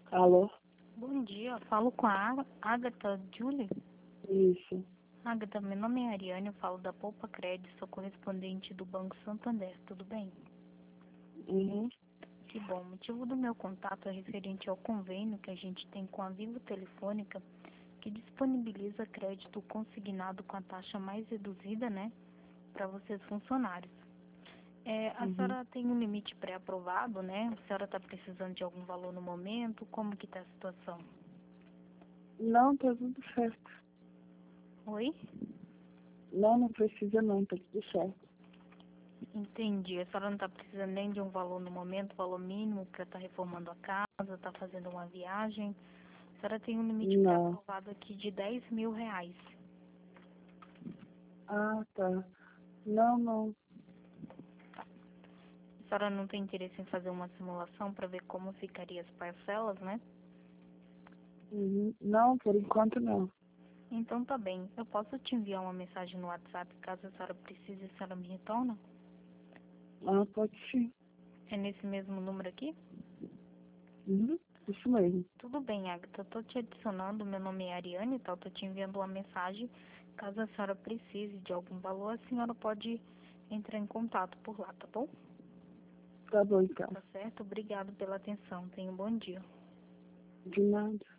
Alô? Bom dia, falo com a Agatha Julie. Isso. Agatha, meu nome é Ariane, eu falo da Poupa Crédito, sou correspondente do Banco Santander, tudo bem? Uhum. Que bom, o motivo do meu contato é referente ao convênio que a gente tem com a Vivo Telefônica, que disponibiliza crédito consignado com a taxa mais reduzida, né, para vocês funcionários. A senhora tem um limite pré-aprovado, né? A senhora está precisando de algum valor no momento? Como que está a situação? Não, tá tudo certo. Oi? Não precisa não, tá tudo certo. Entendi. A senhora não está precisando nem de um valor no momento, valor mínimo para estar reformando a casa, está fazendo uma viagem. A senhora tem um limite Não. pré-aprovado aqui de R$ 10.000. Ah, tá. Não. A senhora não tem interesse em fazer uma simulação para ver como ficaria as parcelas, né? Uhum. Não, por enquanto não. Então tá bem. Eu posso te enviar uma mensagem no WhatsApp caso a senhora precise e a senhora me retorna? Ah, pode sim. É nesse mesmo número aqui? Uhum. Isso mesmo. Tudo bem, Agatha. Eu tô te adicionando. Meu nome é Ariane, tá? Eu tô te enviando uma mensagem. Caso a senhora precise de algum valor, a senhora pode entrar em contato por lá, tá bom? Tá bom, então. Tá certo? Obrigado pela atenção. Tenha um bom dia. De nada.